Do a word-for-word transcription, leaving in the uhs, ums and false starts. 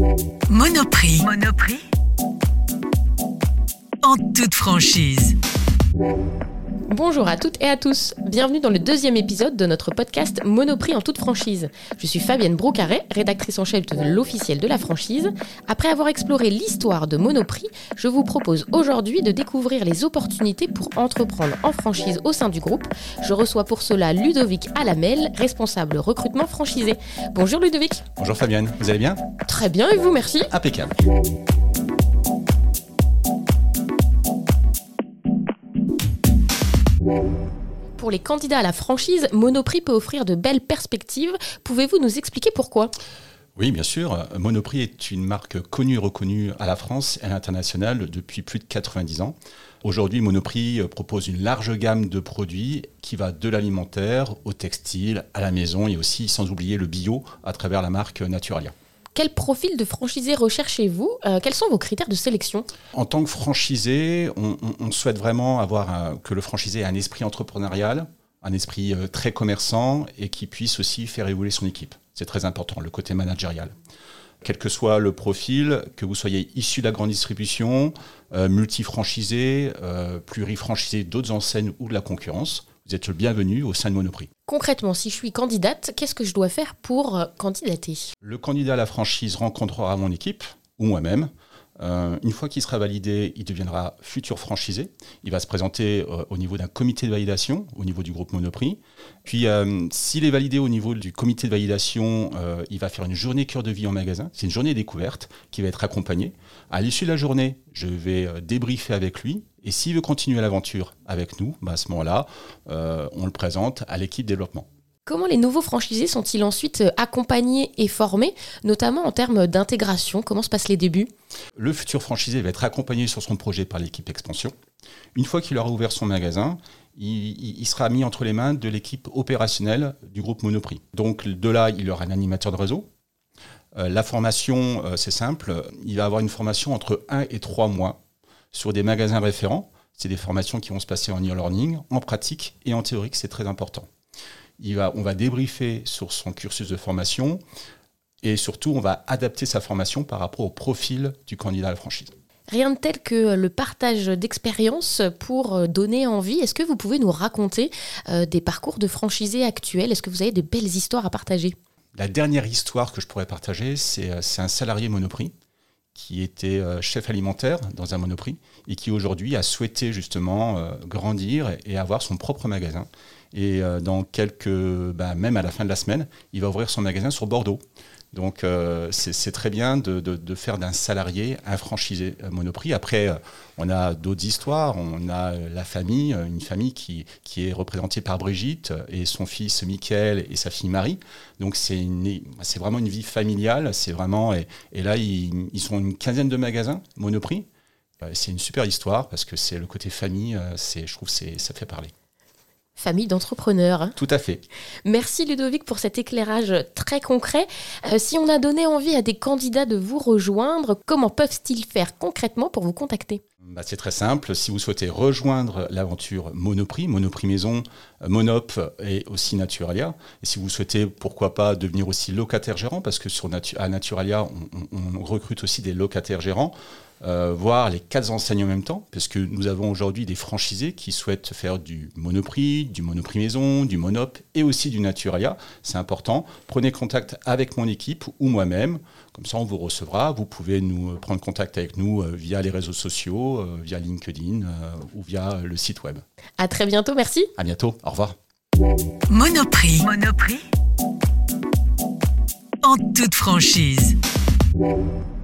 Monoprix. Monoprix. En toute franchise. Bonjour à toutes et à tous, bienvenue dans le deuxième épisode de notre podcast Monoprix en toute franchise. Je suis Fabienne Brocaré, rédactrice en chef de l'officiel de la franchise. Après avoir exploré l'histoire de Monoprix, je vous propose aujourd'hui de découvrir les opportunités pour entreprendre en franchise au sein du groupe. Je reçois pour cela Ludovic Alamel, responsable recrutement franchisé. Bonjour Ludovic. Bonjour Fabienne, vous allez bien ? Très bien et vous, merci. Impeccable. Pour les candidats à la franchise, Monoprix peut offrir de belles perspectives. Pouvez-vous nous expliquer pourquoi ? Oui, bien sûr. Monoprix est une marque connue et reconnue à la France et à l'international depuis plus de quatre-vingt-dix ans. Aujourd'hui, Monoprix propose une large gamme de produits qui va de l'alimentaire au textile, à la maison et aussi, sans oublier, le bio à travers la marque Naturalia. Quel profil de franchisé recherchez-vous ? euh, Quels sont vos critères de sélection ? En tant que franchisé, on, on, on souhaite vraiment avoir un, que le franchisé ait un esprit entrepreneurial, un esprit euh, très commerçant et qui puisse aussi faire évoluer son équipe. C'est très important, le côté managérial. Quel que soit le profil, que vous soyez issu de la grande distribution, euh, multi-franchisé, euh, pluri-franchisé d'autres enseignes ou de la concurrence, vous êtes le bienvenu au sein de Monoprix. Concrètement, si je suis candidate, qu'est-ce que je dois faire pour euh, candidater ? Le candidat à la franchise rencontrera mon équipe ou moi-même. Euh, une fois qu'il sera validé, il deviendra futur franchisé. Il va se présenter euh, au niveau d'un comité de validation, au niveau du groupe Monoprix. Puis, euh, s'il est validé au niveau du comité de validation, euh, il va faire une journée cœur de vie en magasin. C'est une journée découverte qui va être accompagnée. À l'issue de la journée, je vais euh, débriefer avec lui. Et s'il veut continuer l'aventure avec nous, bah à ce moment-là, euh, on le présente à l'équipe développement. Comment les nouveaux franchisés sont-ils ensuite accompagnés et formés, notamment en termes d'intégration ? Comment se passent les débuts ? Le futur franchisé va être accompagné sur son projet par l'équipe expansion. Une fois qu'il aura ouvert son magasin, il, il sera mis entre les mains de l'équipe opérationnelle du groupe Monoprix. Donc de là, il aura un animateur de réseau. Euh, la formation, euh, c'est simple, il va avoir une formation entre un et trois mois sur des magasins référents. C'est des formations qui vont se passer en e-learning, en pratique et en théorique, c'est très important. Il va, on va débriefer sur son cursus de formation et surtout, on va adapter sa formation par rapport au profil du candidat à la franchise. Rien de tel que le partage d'expériences pour donner envie. Est-ce que vous pouvez nous raconter euh, des parcours de franchisés actuels ? Est-ce que vous avez de belles histoires à partager ? La dernière histoire que je pourrais partager, c'est, c'est un salarié Monoprix qui était euh, chef alimentaire dans un Monoprix et qui aujourd'hui a souhaité justement euh, grandir et avoir son propre magasin. Et euh, dans quelques, bah, même à la fin de la semaine, il va ouvrir son magasin sur Bordeaux. Donc euh, c'est, c'est très bien de, de, de faire d'un salarié un franchisé euh, Monoprix. Après, euh, on a d'autres histoires. On a la famille, une famille qui, qui est représentée par Brigitte et son fils Mickaël et sa fille Marie. Donc c'est, une, c'est vraiment une vie familiale. C'est vraiment, et, et là, ils, ils sont une quinzaine de magasins Monoprix. Euh, c'est une super histoire parce que c'est le côté famille. Euh, c'est, je trouve que c'est, ça fait parler. Famille d'entrepreneurs. Tout à fait. Merci Ludovic pour cet éclairage très concret. Euh, si on a donné envie à des candidats de vous rejoindre, comment peuvent-ils faire concrètement pour vous contacter ? Bah, c'est très simple. Si vous souhaitez rejoindre l'aventure Monoprix, Monoprix Maison, Monop et aussi Naturalia, et si vous souhaitez, pourquoi pas, devenir aussi locataire gérant, parce que sur Natu- à Naturalia, on, on, on recrute aussi des locataires gérants, euh, voir les quatre enseignes en même temps, parce que nous avons aujourd'hui des franchisés qui souhaitent faire du Monoprix, du Monoprix Maison, du Monop et aussi du Naturalia. C'est important. Prenez contact avec mon équipe ou moi-même. Comme ça, on vous recevra. Vous pouvez nous prendre contact avec nous euh, via les réseaux sociaux, euh, via LinkedIn euh, ou via le site web. À très bientôt, merci. À bientôt. Au revoir. Monoprix. Monoprix. En toute franchise.